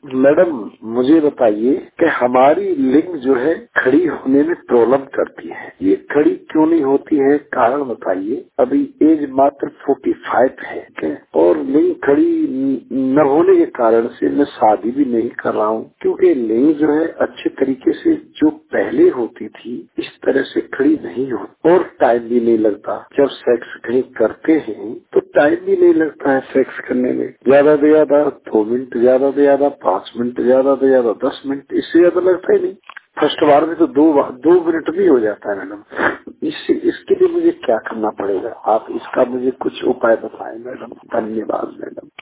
Madam मुझे बताइए कि हमारी लिंग जो है खड़ी होने में प्रॉब्लम करती है, ये खड़ी क्यों नहीं होती है, कारण बताइए। अभी एज मात्र 45 है, ठीक है, और लिंग खड़ी न होने के कारण से मैं शादी भी नहीं कर रहा हूँ, क्योंकि लिंग जो है अच्छे तरीके से जो पहले होती थी इस तरह से खड़ी नहीं होती, और टाइम भी नहीं लगता। जब सेक्स कहीं करते हैं तो टाइम भी नहीं लगता है सेक्स करने में, ज्यादा से ज्यादा 2 मिनट, ज्यादा से ज्यादा 5 मिनट, ज्यादा से ज्यादा 10 मिनट, इससे ज्यादा लगता ही नहीं। फर्स्ट बार में तो 2 मिनट भी हो जाता है मैडम। इसके लिए मुझे क्या करना पड़ेगा, आप इसका मुझे कुछ उपाय बताएं मैडम। धन्यवाद मैडम।